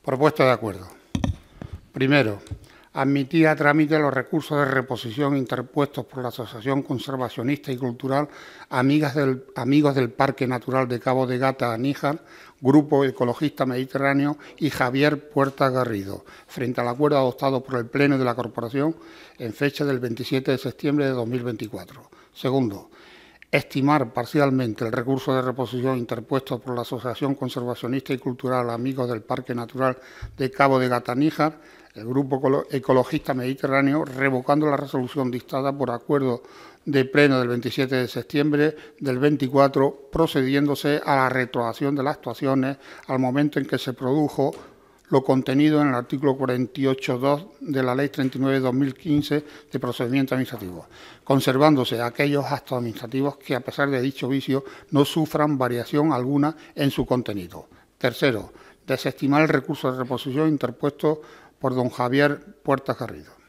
Propuesta de acuerdo. Primero, admitir a trámite los recursos de reposición interpuestos por la Asociación Conservacionista y Cultural Amigos del Parque Natural de Cabo de Gata, Níjar, Grupo Ecologista Mediterráneo y Javier Puerta Garrido, frente al acuerdo adoptado por el Pleno de la Corporación en fecha del 27 de septiembre de 2024. Segundo, estimar parcialmente el recurso de reposición interpuesto por la Asociación Conservacionista y Cultural Amigos del Parque Natural de Cabo de Gata, Níjar, el Grupo Ecologista Mediterráneo, revocando la resolución dictada por acuerdo de pleno del 27 de septiembre del 24, procediéndose a la retroacción de las actuaciones al momento en que se produjo lo contenido en el artículo 48.2 de la Ley 39/2015 de procedimiento administrativo, conservándose aquellos actos administrativos que, a pesar de dicho vicio, no sufran variación alguna en su contenido. Tercero, desestimar el recurso de reposición interpuesto por don Javier Puerta Garrido.